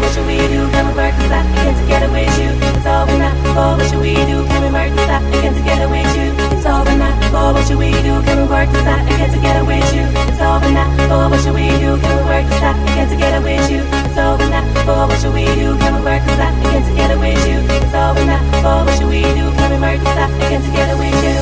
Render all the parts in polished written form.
what should we do? Come and work this out again together with you. It's over now. Oh, what should we do? Come and work this out again together with you. It's over now. Oh, what should we do? Come and work this out again together with you. It's over now. Oh, what should we do? Come and work this out again together with you. It's over now. Oh, what should we do? Come and work this out again together with you. It's over now. Oh, what should we do? Come and work this out again together with you.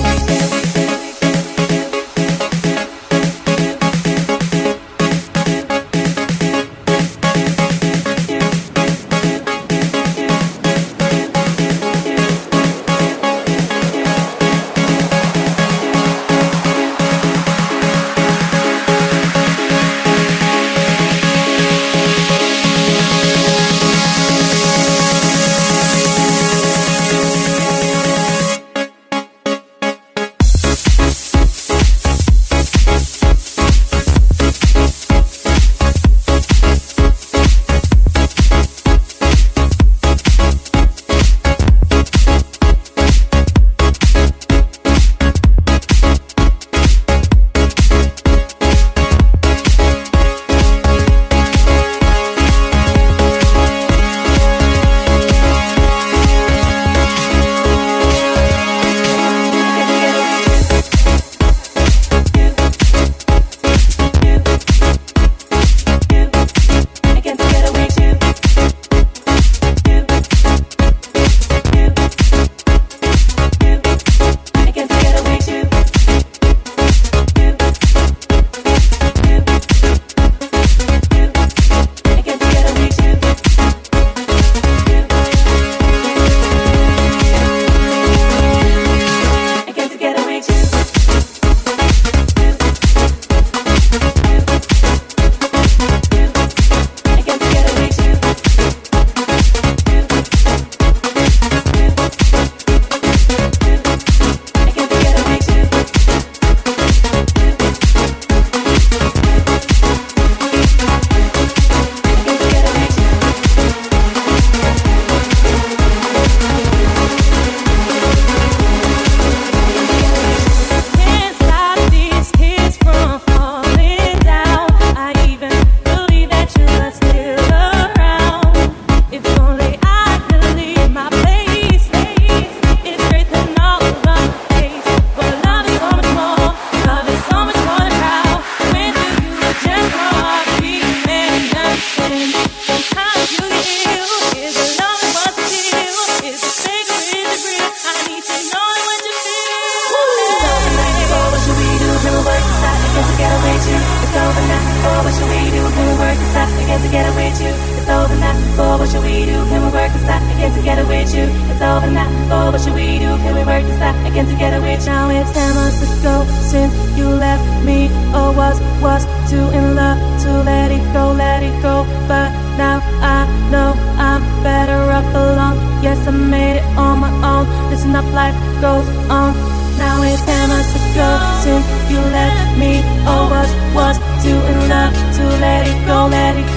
Together with you, it's over now. Oh, what should we do? Can we work this out again together with you? It's over now. Oh, what should we do? Can we work this out again together with you? Now it's 10 months ago since you left me. Oh, was too in love to let it go. But now I know I'm better up alone. Yes, I made it on my own. Listen up, life goes on. Now it's 10 months ago since you left me. Oh, was too in love to let it go.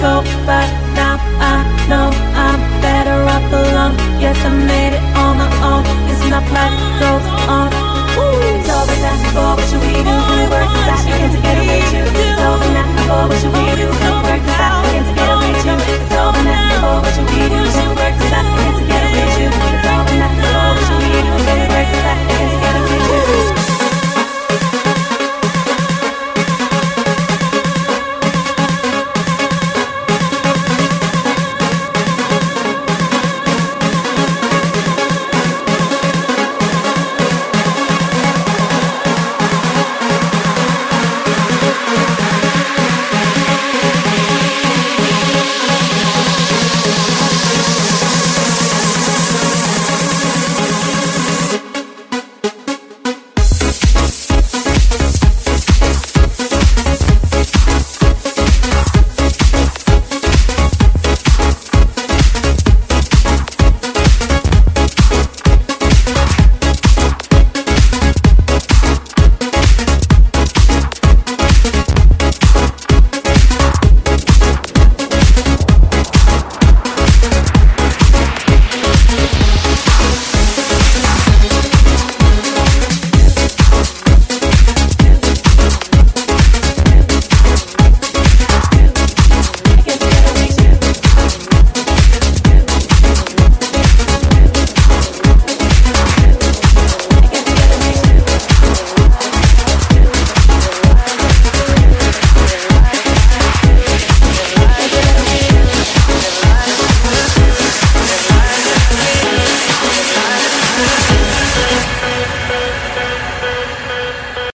But now I know I'm better up alone. Yes, I made it on my own. It's not like